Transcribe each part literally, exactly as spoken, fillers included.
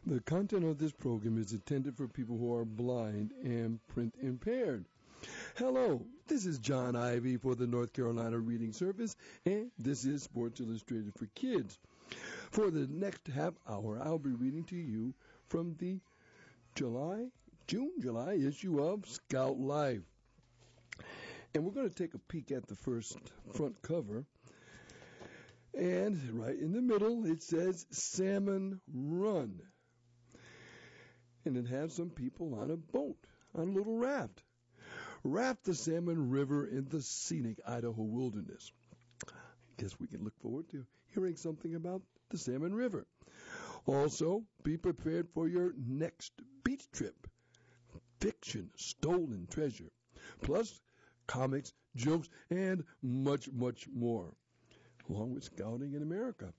The content of this program is intended for people who are blind and print impaired. Hello, this is John Ivy for the North Carolina Reading Service, and this is Sports Illustrated for Kids. For the next half hour, I'll be reading to you from the July, June, July issue of Scout Life. And we're going to take a peek at the first front cover. And right in the middle, it says Salmon Run. And it has some people on a boat, on a little raft. Raft the Salmon River in the scenic Idaho wilderness. I guess we can look forward to hearing something about the Salmon River. Also, be prepared for your next beach trip. Fiction, stolen treasure. Plus, comics, jokes, and much, much more. Along with Scouting in America.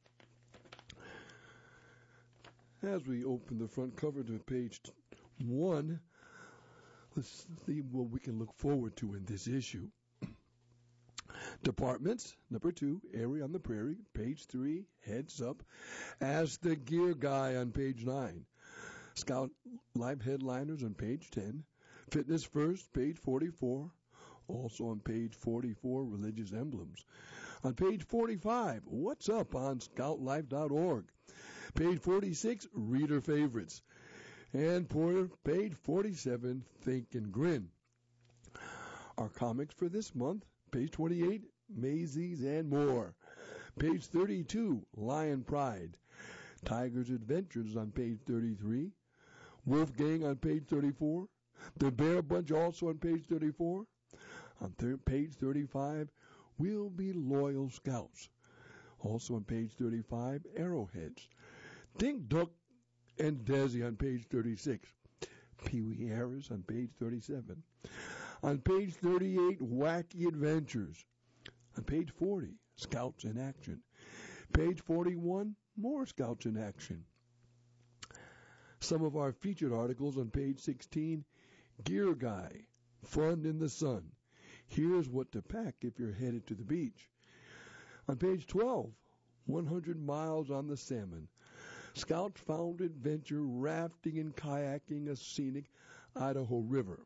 As we open the front cover to page one, let's see what we can look forward to in this issue. Departments, number two, Area on the Prairie, page three, Heads Up. Ask the Gear Guy on page nine. Scout Live Headliners on page ten. Fitness First, page forty-four. Also on page forty-four, Religious Emblems. On page forty-five, What's Up on scout life dot org. Page forty-six, Reader Favorites. And for page forty-seven, Think and Grin. Our comics for this month, page twenty-eight, Maisie's and More. Page thirty-two, Lion Pride. Tiger's Adventures on page thirty-three. Wolfgang on page thirty-four. The Bear Bunch also on page thirty-four. On third, page thirty-five, We'll Be Loyal Scouts. Also on page thirty-five, Arrowheads. Dink Duck and Desi on page thirty-six. Pee Wee Harris on page thirty-seven. On page thirty-eight, Wacky Adventures. On page forty, Scouts in Action. Page forty-one, more Scouts in Action. Some of our featured articles on page sixteen, Gear Guy, Fun in the Sun. Here's what to pack if you're headed to the beach. On page twelve, one hundred miles on the Salmon. Scouts found adventure rafting and kayaking a scenic Idaho River.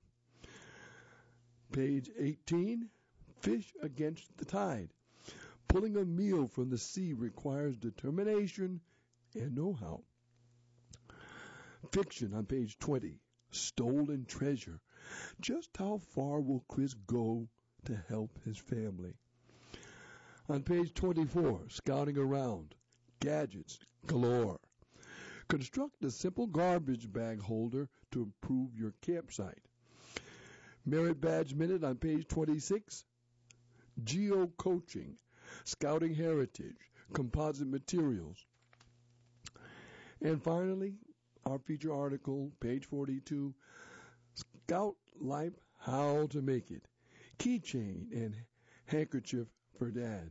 Page eighteen, Fish Against the Tide. Pulling a meal from the sea requires determination and know-how. Fiction on page twenty. Stolen treasure. Just how far will Chris go to help his family? On page twenty-four, Scouting Around. Gadgets galore. Construct a simple garbage bag holder to improve your campsite. Merit Badge Minute on page twenty-six. Geo-coaching. Scouting heritage. Composite materials. And finally, our feature article, page forty-two, Scout Life, How to Make It. Keychain and handkerchief for Dad.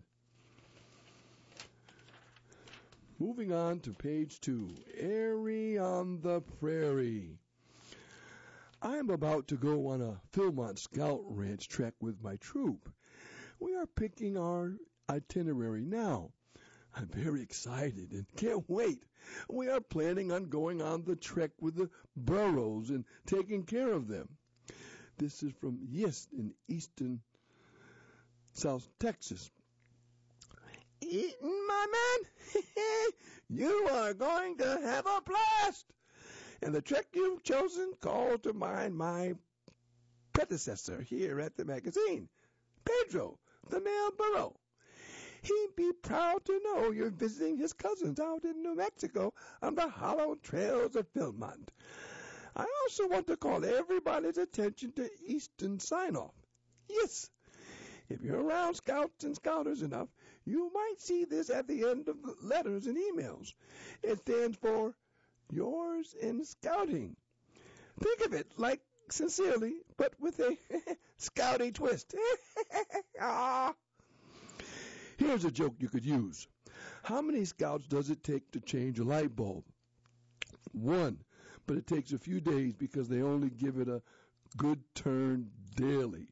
Moving on to page two, Area on the Prairie. I'm about to go on a Philmont Scout Ranch trek with my troop. We are picking our itinerary now. I'm very excited and can't wait. We are planning on going on the trek with the burros and taking care of them. This is from Yist in eastern South Texas. Eaton, my man, you are going to have a blast. And the trek you've chosen calls to mind my predecessor here at the magazine, Pedro, the male burro. He'd be proud to know you're visiting his cousins out in New Mexico on the hollow trails of Philmont. I also want to call everybody's attention to Easton Sign-Off. Yes, if you're around scouts and scouters enough, you might see this at the end of the letters and emails. It stands for Yours in Scouting. Think of it like sincerely, but with a scouty twist. Ah. Here's a joke you could use. How many scouts does it take to change a light bulb? One, but it takes a few days because they only give it a good turn daily.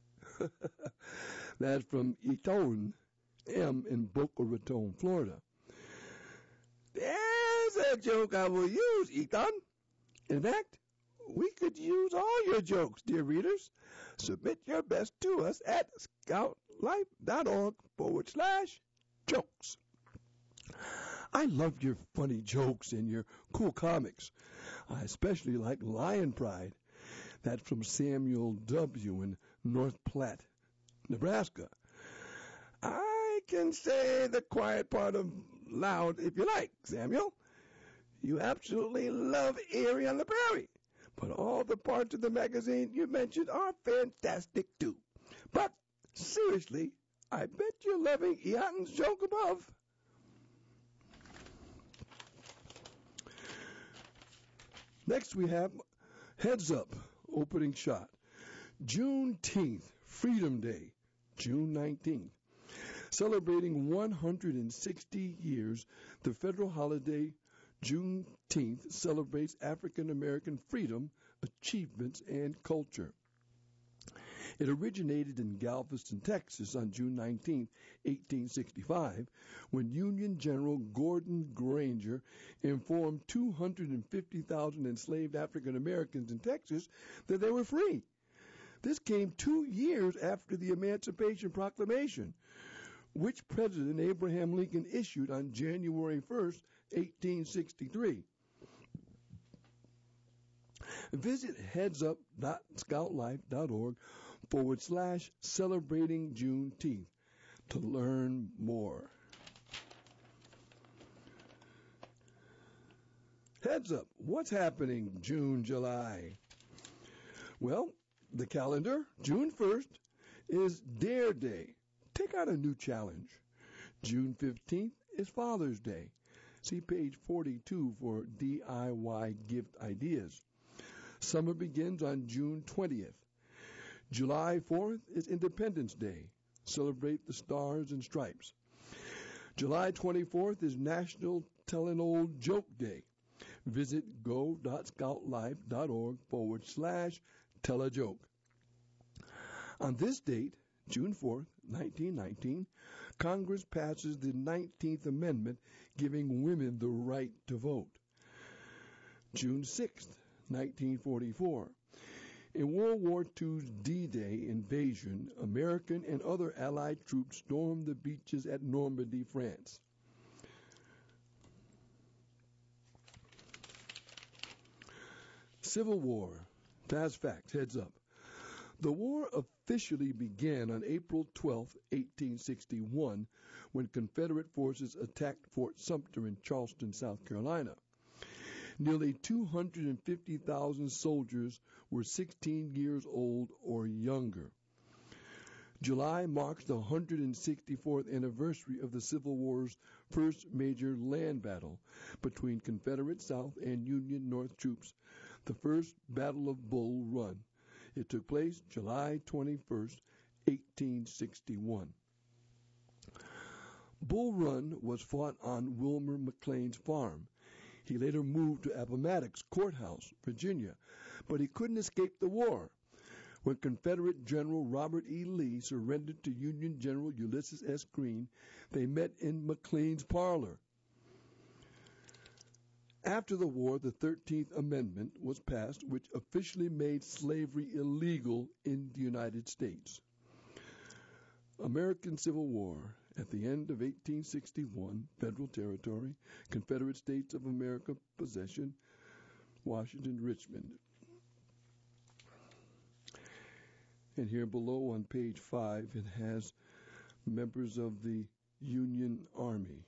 That's from Eton M in Boca Raton, Florida. There's a joke I will use, Ethan. In fact, we could use all your jokes, dear readers. Submit your best to us at scoutlife.org forward slash jokes. I love your funny jokes and your cool comics. I especially like Lion Pride. That's from Samuel W. in North Platte, Nebraska. I can say the quiet part of loud if you like, Samuel. You absolutely love Erie on the Prairie. But all the parts of the magazine you mentioned are fantastic too. But seriously, I bet you're loving Eaton's joke above. Next we have Heads Up, opening shot. Juneteenth, Freedom Day, June nineteenth. Celebrating one hundred sixty years, the federal holiday Juneteenth celebrates African American freedom, achievements, and culture. It originated in Galveston, Texas on June nineteenth, eighteen sixty-five, when Union General Gordon Granger informed two hundred fifty thousand enslaved African Americans in Texas that they were free. This came two years after the Emancipation Proclamation, which President Abraham Lincoln issued on January first, eighteen sixty-three. Visit headsup.scoutlife.org forward slash celebrating Juneteenth to learn more. Heads up, what's happening June, July? Well, the calendar, June first, is Dare Day. Take out a new challenge. June fifteenth is Father's Day. See page forty-two for D I Y gift ideas. Summer begins on June twentieth. July fourth is Independence Day. Celebrate the Stars and Stripes. July twenty-fourth is National Tell an Old Joke Day. Visit go.scoutlife.org forward slash tell a joke. On this date, June fourth, nineteen nineteen, Congress passes the nineteenth Amendment giving women the right to vote. June sixth, nineteen forty-four. In World War two's D-Day invasion, American and other Allied troops stormed the beaches at Normandy, France. Civil War. Fast facts, heads up. The war officially began on April twelfth, eighteen sixty-one, when Confederate forces attacked Fort Sumter in Charleston, South Carolina. Nearly two hundred fifty thousand soldiers were sixteen years old or younger. July marks the one hundred sixty-fourth anniversary of the Civil War's first major land battle between Confederate South and Union North troops, the First Battle of Bull Run. It took place July twenty-first, eighteen sixty-one. Bull Run was fought on Wilmer McLean's farm. He later moved to Appomattox Courthouse, Virginia, but he couldn't escape the war. When Confederate General Robert E. Lee surrendered to Union General Ulysses S. Green, they met in McLean's parlor. After the war, the thirteenth Amendment was passed, which officially made slavery illegal in the United States. American Civil War. At the end of eighteen sixty-one, Federal Territory, Confederate States of America possession, Washington, Richmond. And here below on page five, it has members of the Union Army.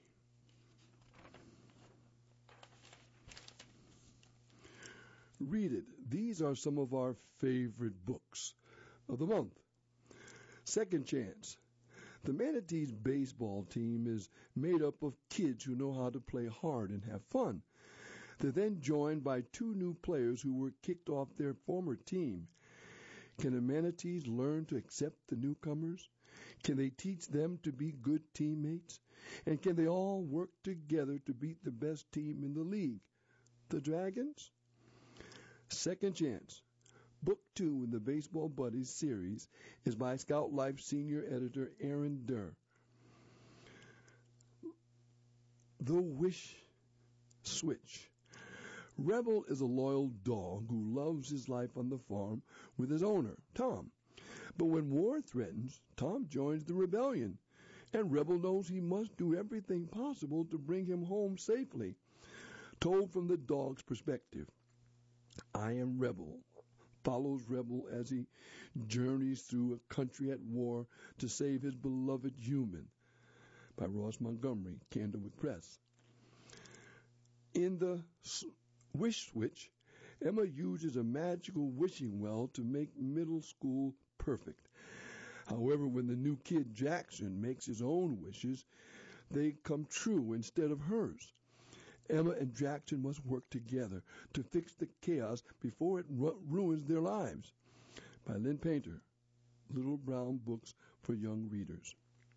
Read it. These are some of our favorite books of the month. Second Chance. The Manatees baseball team is made up of kids who know how to play hard and have fun. They're then joined by two new players who were kicked off their former team. Can the Manatees learn to accept the newcomers? Can they teach them to be good teammates? And can they all work together to beat the best team in the league, the Dragons? Second Chance. Book two in the Baseball Buddies series is by Scout Life senior editor Aaron Durr. The Wish Switch. Rebel is a loyal dog who loves his life on the farm with his owner, Tom. But when war threatens, Tom joins the rebellion, and Rebel knows he must do everything possible to bring him home safely. Told from the dog's perspective, I Am Rebel follows Rebel as he journeys through a country at war to save his beloved human, by Ross Montgomery, Candlewood Press. In the Wish Switch, Emma uses a magical wishing well to make middle school perfect. However, when the new kid Jackson makes his own wishes, they come true instead of hers. Emma and Jackson must work together to fix the chaos before it ru- ruins their lives. By Lynn Painter, Little Brown Books for Young Readers.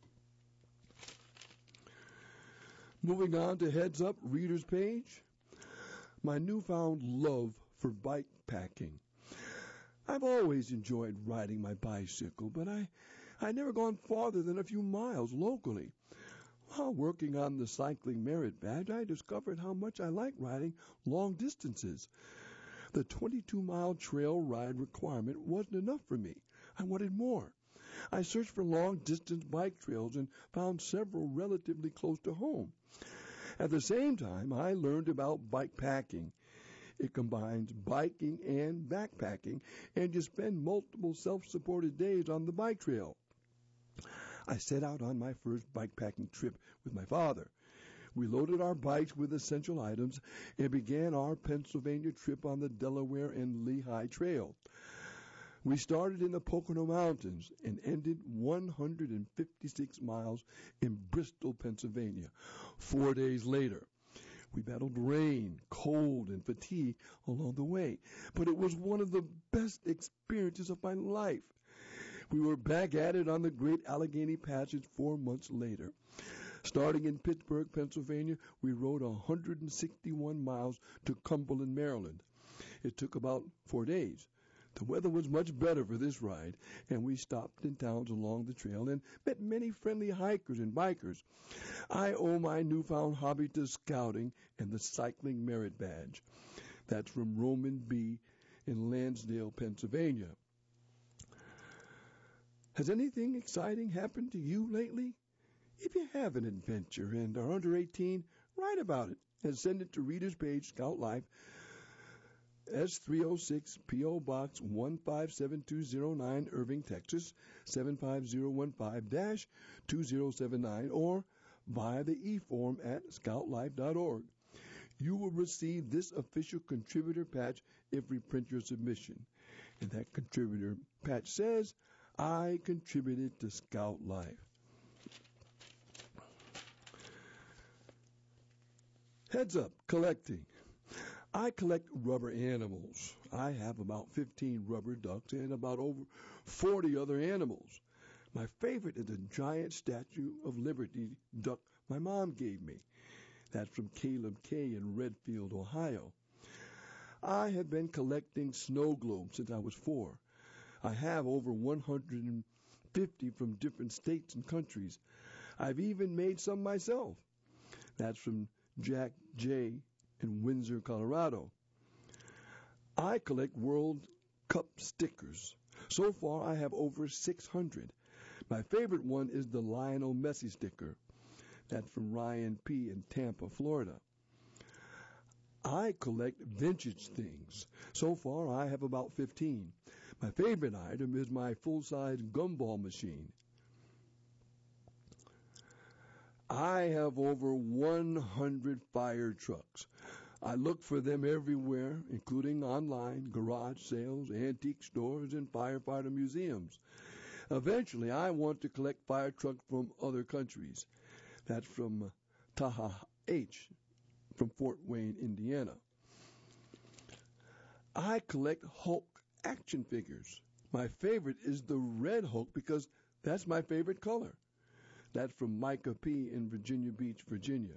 Moving on to Heads Up, Reader's Page. My newfound love for bike packing. I've always enjoyed riding my bicycle, but I, I never gone farther than a few miles locally. While working on the Cycling Merit Badge, I discovered how much I like riding long distances. The twenty-two mile trail ride requirement wasn't enough for me. I wanted more. I searched for long-distance bike trails and found several relatively close to home. At the same time, I learned about bike packing. It combines biking and backpacking, and you spend multiple self-supported days on the bike trail. I set out on my first bikepacking trip with my father. We loaded our bikes with essential items and began our Pennsylvania trip on the Delaware and Lehigh Trail. We started in the Pocono Mountains and ended one hundred fifty-six miles in Bristol, Pennsylvania, four days later. We battled rain, cold, and fatigue along the way, but it was one of the best experiences of my life. We were back at it on the Great Allegheny Passage four months later. Starting in Pittsburgh, Pennsylvania, we rode one hundred sixty-one miles to Cumberland, Maryland. It took about four days. The weather was much better for this ride, and we stopped in towns along the trail and met many friendly hikers and bikers. I owe my newfound hobby to scouting and the Cycling Merit Badge. That's from Roman B. in Lansdale, Pennsylvania. Has anything exciting happened to you lately? If you have an adventure and are under eighteen, write about it and send it to Reader's Page, Scout Life, S three oh six, P O. Box one five seven two zero nine, Irving, Texas, seven five zero one five dash two zero seven nine, or via the e-form at scout life dot org. You will receive this official contributor patch if we print your submission. And that contributor patch says, I contributed to Scout Life. Heads up, collecting. I collect rubber animals. I have about fifteen rubber ducks and about over forty other animals. My favorite is a giant Statue of Liberty duck my mom gave me. That's from Caleb K. in Redfield, Ohio. I have been collecting snow globes since I was four. I have over one hundred fifty from different states and countries. I've even made some myself. That's from Jack J. in Windsor, Colorado. I collect World Cup stickers. So far, I have over six hundred. My favorite one is the Lionel Messi sticker. That's from Ryan P. in Tampa, Florida. I collect vintage things. So far, I have about fifteen. My favorite item is my full-size gumball machine. I have over one hundred fire trucks. I look for them everywhere, including online, garage sales, antique stores, and firefighter museums. Eventually, I want to collect fire trucks from other countries. That's from Taha H. from Fort Wayne, Indiana. I collect Hulk action figures. My favorite is the red Hulk because that's my favorite color. That's from Micah P. in Virginia Beach, Virginia.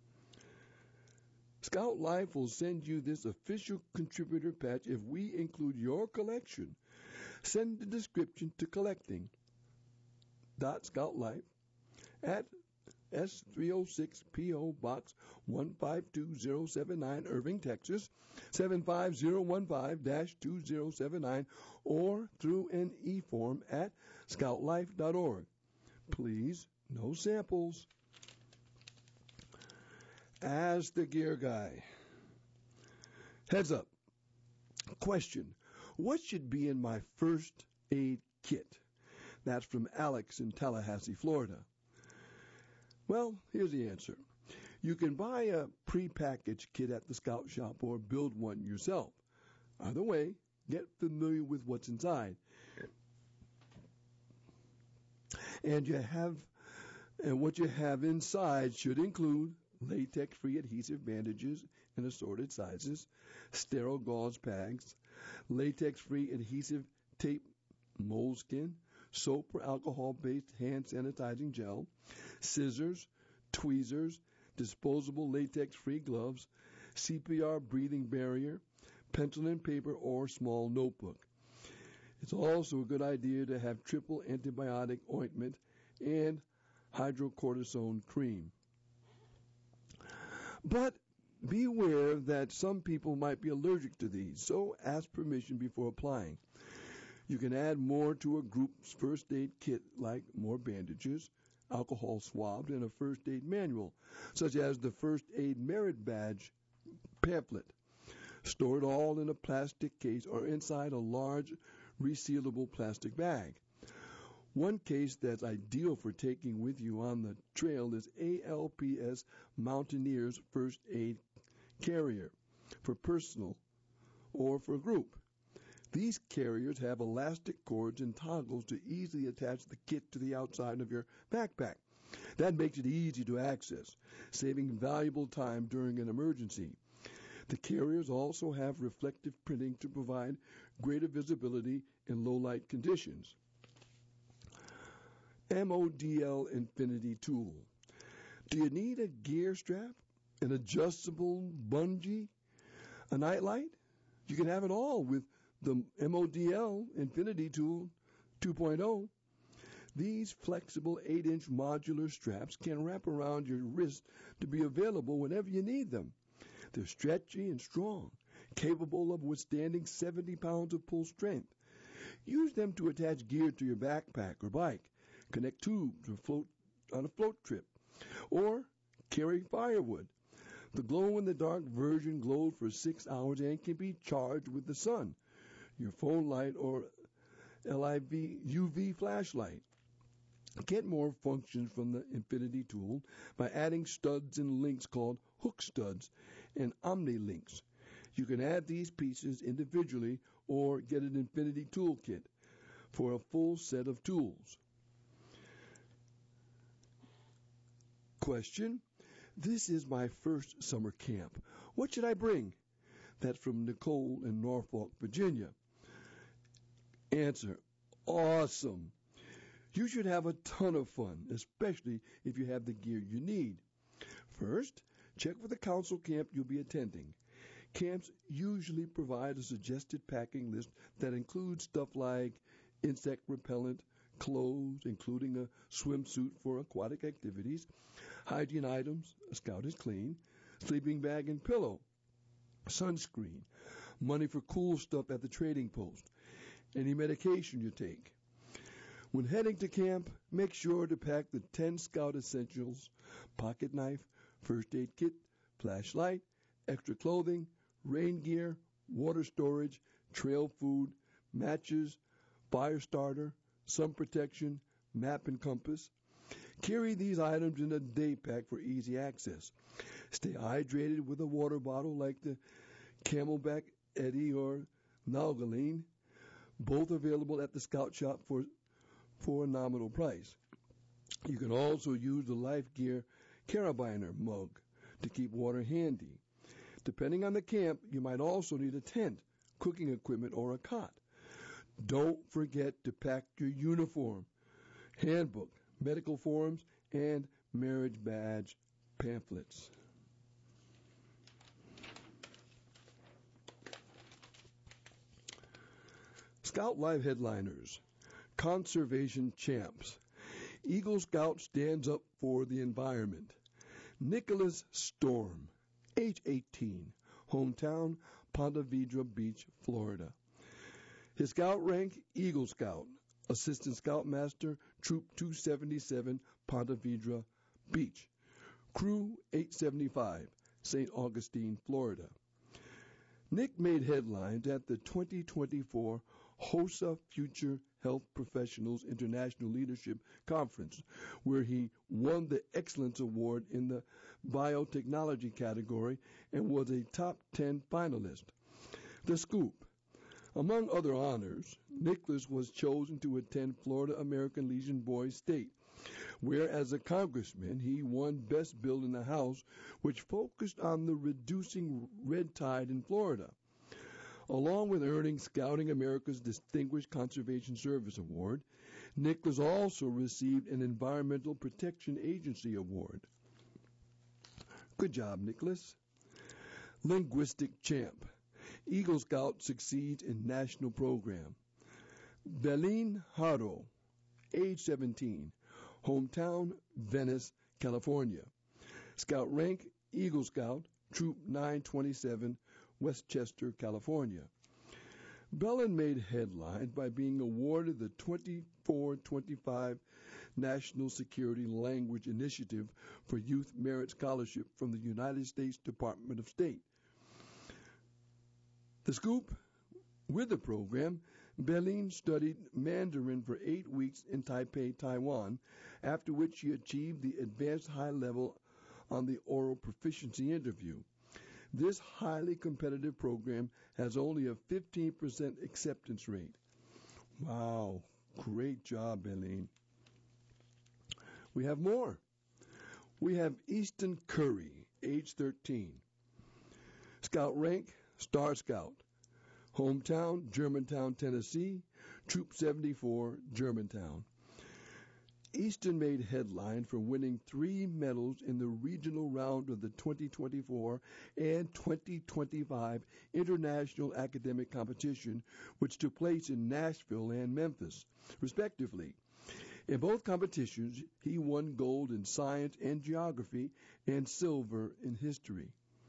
Scout Life will send you this official contributor patch if we include your collection. Send the description to collecting.scoutlife at S three oh six P O Box one five two zero seven nine, Irving, Texas seven five zero one five two zero seven nine, or through an e-form at scout life dot org. Please, no samples. As the gear guy. Heads up. Question. What should be in my first aid kit? That's from Alex in Tallahassee, Florida. Well, here's the answer. You can buy a prepackaged kit at the Scout Shop or build one yourself. Either way, get familiar with what's inside. And you have and what you have inside should include latex-free adhesive bandages in assorted sizes, sterile gauze bags, latex-free adhesive tape moleskin, soap or alcohol-based hand sanitizing gel, scissors, tweezers, disposable latex-free gloves, C P R breathing barrier, pencil and paper or small notebook. It's also a good idea to have triple antibiotic ointment and hydrocortisone cream. But beware that some people might be allergic to these, so ask permission before applying. You can add more to a group's first aid kit, like more bandages, alcohol swabs, and a first aid manual, such as the First Aid Merit Badge pamphlet. Store it all in a plastic case or inside a large resealable plastic bag. One case that's ideal for taking with you on the trail is A L P S Mountaineer's First Aid Carrier for personal or for group. These carriers have elastic cords and toggles to easily attach the kit to the outside of your backpack. That makes it easy to access, saving valuable time during an emergency. The carriers also have reflective printing to provide greater visibility in low-light conditions. M O D L Infinity Tool. Do you need a gear strap, an adjustable bungee, a nightlight? You can have it all with the M O D L Infinity Tool two point oh. These flexible eight inch modular straps can wrap around your wrist to be available whenever you need them. They're stretchy and strong, capable of withstanding seventy pounds of pull strength. Use them to attach gear to your backpack or bike, connect tubes or float on a float trip, or carry firewood. The glow-in-the-dark version glows for six hours and can be charged with the sun, your phone light, or L I V U V flashlight. Get more functions from the Infinity Tool by adding studs and links called hook studs and omni links. You can add these pieces individually or get an Infinity Toolkit for a full set of tools. Question. This is my first summer camp. What should I bring? That's from Nicole in Norfolk, Virginia. Answer. Awesome. You should have a ton of fun, especially if you have the gear you need. First, check with the council camp you'll be attending. Camps usually provide a suggested packing list that includes stuff like insect repellent, clothes, including a swimsuit for aquatic activities, hygiene items, a Scout is clean, sleeping bag and pillow, sunscreen, money for cool stuff at the trading post, any medication you take. When heading to camp, make sure to pack the ten Scout essentials, pocket knife, first aid kit, flashlight, extra clothing, rain gear, water storage, trail food, matches, fire starter, sun protection, map and compass. Carry these items in a day pack for easy access. Stay hydrated with a water bottle like the Camelback Eddy or Nalgaline, both available at the Scout Shop for, for a nominal price. You can also use the Life Gear Carabiner mug to keep water handy. Depending on the camp, you might also need a tent, cooking equipment, or a cot. Don't forget to pack your uniform, handbook, medical forms, and marriage badge pamphlets. Scout Live headliners, conservation champs. Eagle Scout stands up for the environment. Nicholas Storm, age eighteen, hometown Ponte Vedra Beach, Florida. His scout rank, Eagle Scout, Assistant Scoutmaster, Troop two seventy-seven, Ponte Vedra Beach. Crew eight seventy-five, Saint Augustine, Florida. Nick made headlines at the twenty twenty-four HOSA Future Health Professionals International Leadership Conference, where he won the Excellence Award in the biotechnology category and was a top ten finalist. The Scoop. Among other honors, Nicholas was chosen to attend Florida American Legion Boys State, where as a congressman he won Best Bill in the House, which focused on the reducing red tide in Florida. Along with earning Scouting America's Distinguished Conservation Service Award, Nicholas also received an Environmental Protection Agency Award. Good job, Nicholas. Linguistic champ. Eagle Scout succeeds in national program. Belin Haro, age seventeen, hometown Venice, California. Scout rank, Eagle Scout, Troop nine twenty-seven, Westchester, California. Bellin made headlines by being awarded the twenty-four twenty-five National Security Language Initiative for Youth Merit Scholarship from the United States Department of State. The Scoop, with the program, Bellin studied Mandarin for eight weeks in Taipei, Taiwan, after which she achieved the advanced high level on the oral proficiency interview. This highly competitive program has only a fifteen percent acceptance rate. Wow, great job, Bellin. We have more. We have Easton Curry, age thirteen. Scout rank, Star Scout. Hometown, Germantown, Tennessee. Troop seventy-four, Germantown. Easton made headline for winning three medals in the regional round of the twenty twenty-four and twenty twenty-five International Academic Competition, which took place in Nashville and Memphis, respectively. In both competitions, he won gold in science and geography and silver in history.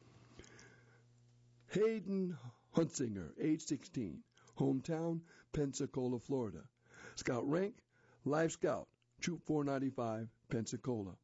Hayden Hunsinger, age sixteen, hometown, Pensacola, Florida. Scout rank, Life Scout, Troop four ninety-five, Pensacola.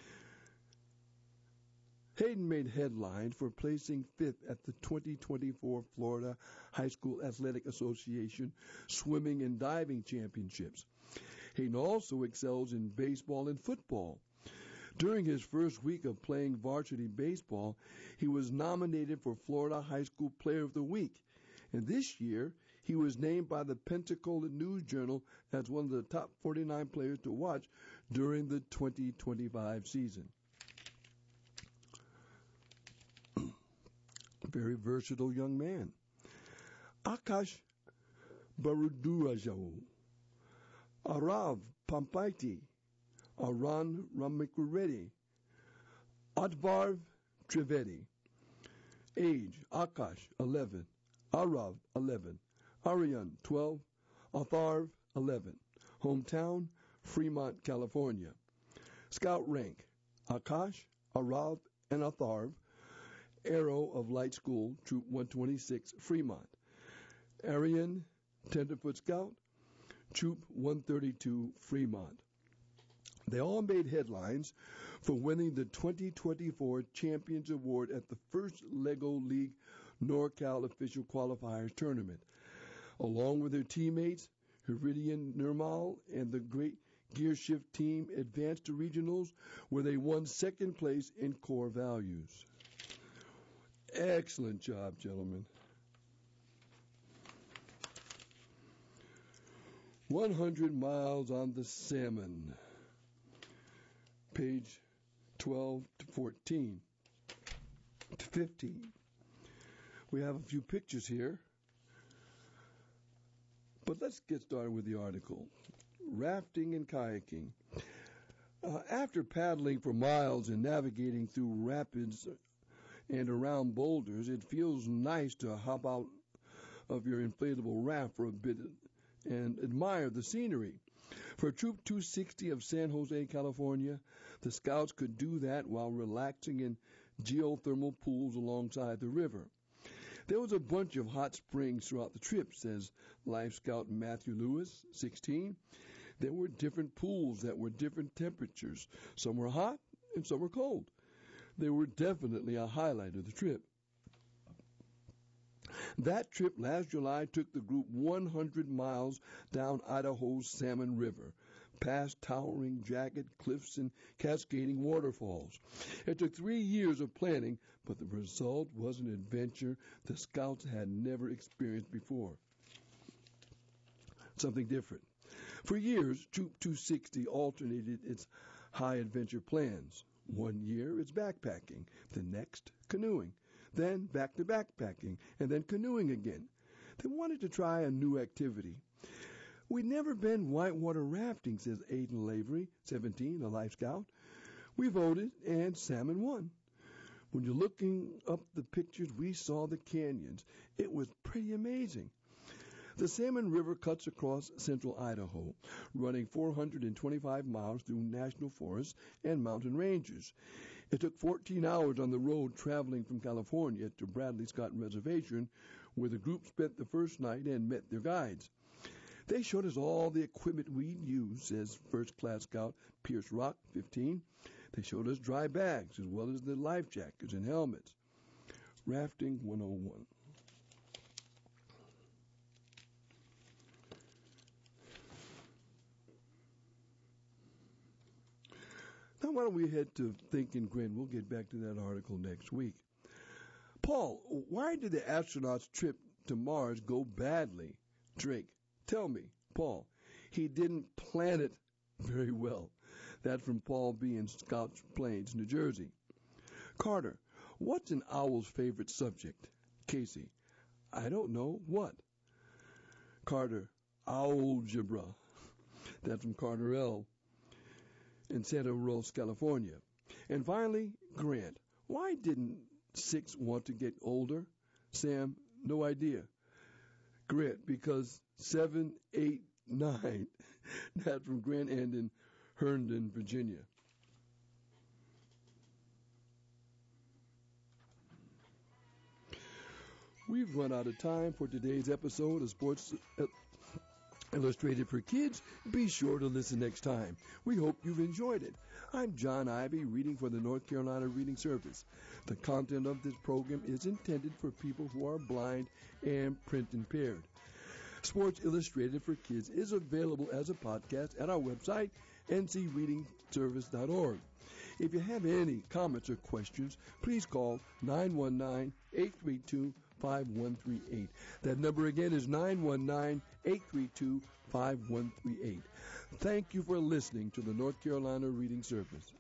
Hayden made headlines for placing fifth at the twenty twenty-four Florida High School Athletic Association Swimming and Diving Championships. Hayden also excels in baseball and football. During his first week of playing varsity baseball, he was nominated for Florida High School Player of the Week. And this year, he was named by the Pensacola News Journal as one of the top forty-nine players to watch during the twenty twenty-five season. Very versatile young man. Akash Barudurajau, Arav Pampaiti, Aran Ramakuredi, Advarv Trivedi. Age, Akash, eleven, Arav, eleven, Aryan, twelve, Atharv, eleven. Hometown, Fremont, California. Scout rank, Akash, Arav, and Atharv, Arrow of Light School, Troop one twenty-six, Fremont. Aryan, Tenderfoot Scout, Troop one thirty-two, Fremont. They all made headlines for winning the twenty twenty-four Champions Award at the first LEGO League NorCal Official Qualifiers Tournament. Along with their teammates, Heridian Nirmal and the Great Gear Shift team advanced to regionals where they won second place in core values. Excellent job, gentlemen. one hundred miles on the Salmon. Page twelve to fourteen to fifteen. We have a few pictures here. But let's get started with the article. Rafting and kayaking. Uh, after paddling for miles and navigating through rapids and around boulders, it feels nice to hop out of your inflatable raft for a bit and admire the scenery. For Troop two sixty of San Jose, California, the Scouts could do that while relaxing in geothermal pools alongside the river. There was a bunch of hot springs throughout the trip, says Life Scout Matthew Lewis, sixteen. There were different pools that were different temperatures. Some were hot and some were cold. They were definitely a highlight of the trip. That trip last July took the group one hundred miles down Idaho's Salmon River, past towering jagged cliffs and cascading waterfalls. It took three years of planning, but the result was an adventure the Scouts had never experienced before. Something different. For years, Troop two sixty alternated its high adventure plans. One year it's backpacking, the next canoeing, then back to backpacking, and then canoeing again. They wanted to try a new activity. We'd never been whitewater rafting, says Aiden Lavery, seventeen, a Life Scout. We voted, and Salmon won. When you're looking up the pictures, we saw the canyons. It was pretty amazing. The Salmon River cuts across central Idaho, running four hundred twenty-five miles through national forests and mountain ranges. It took fourteen hours on the road traveling from California to Bradley Scott Reservation, where the group spent the first night and met their guides. They showed us all the equipment we'd use, says First Class Scout Pierce Rock, fifteen. They showed us dry bags as well as the life jackets and helmets. Rafting one oh one. Now, why don't we head to Think and Grin? We'll get back to that article next week. Paul, why did the astronauts' trip to Mars go badly? Drake, tell me, Paul. He didn't plan it very well. That's from Paul B. in Scouts Plains, New Jersey. Carter, what's an owl's favorite subject? Casey, I don't know. What? Carter, algebra. That's from Carter L. in Santa Rosa, California. And finally, Grant, why didn't six want to get older? Sam, no idea. Grant, because seven, eight, nine. That's from Grant End in Herndon, Virginia. We've run out of time for today's episode of Sports Illustrated for Kids. Be sure to listen next time. We hope you've enjoyed it. I'm John Ivy, reading for the North Carolina Reading Service. The content of this program is intended for people who are blind and print impaired. Sports Illustrated for Kids is available as a podcast at our website, n c reading service dot org. If you have any comments or questions, please call nine one nine, eight three two, five one three eight. That number again is nine one nine, eight three two, five one three eight. Thank you for listening to the North Carolina Reading Service.